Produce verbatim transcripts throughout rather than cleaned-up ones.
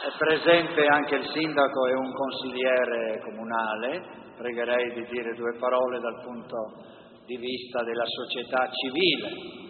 È presente anche il sindaco e un consigliere comunale. Pregherei di dire due parole dal punto di vista della società civile.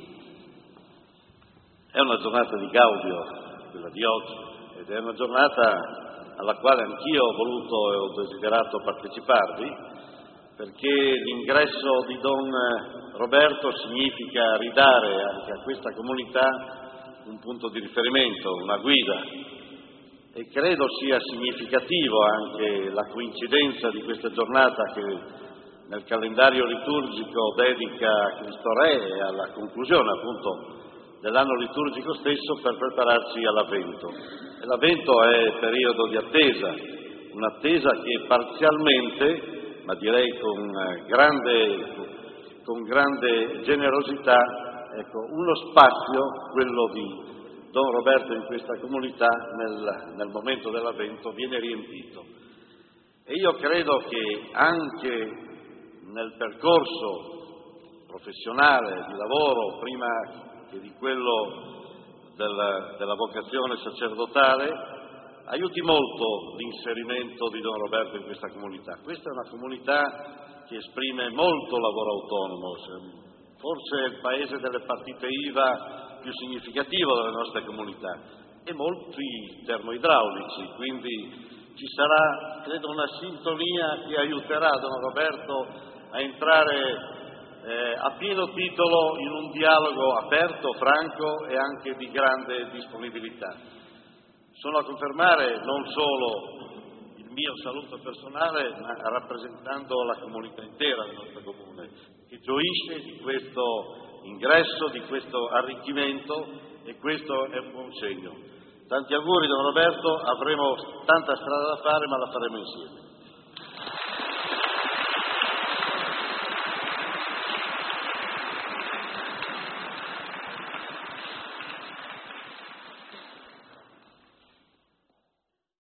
È una giornata di gaudio, quella di oggi, ed è una giornata alla quale anch'io ho voluto e ho desiderato parteciparvi, perché l'ingresso di Don Roberto significa ridare anche a questa comunità un punto di riferimento, una guida, e credo sia significativo anche la coincidenza di questa giornata che nel calendario liturgico dedica a Cristo Re e alla conclusione appunto dell'anno liturgico stesso per prepararci all'Avvento. E l'Avvento è periodo di attesa, un'attesa che parzialmente, ma direi con grande, con grande generosità, ecco, uno spazio, quello di Don Roberto in questa comunità nel, nel momento dell'Avvento viene riempito. E io credo che anche nel percorso professionale, di lavoro, prima che di quello del, della vocazione sacerdotale, aiuti molto l'inserimento di Don Roberto in questa comunità. Questa è una comunità che esprime molto lavoro autonomo, forse è il paese delle partite I V A più significativo delle nostre comunità, e molti termoidraulici, quindi ci sarà, credo, una sintonia che aiuterà Don Roberto a entrare eh, a pieno titolo in un dialogo aperto, franco e anche di grande disponibilità. Sono a confermare non solo il mio saluto personale, ma rappresentando la comunità intera del nostro comune, che gioisce di questo ingresso, di questo arricchimento, e questo è un buon segno. Tanti auguri Don Roberto, avremo tanta strada da fare, ma la faremo insieme.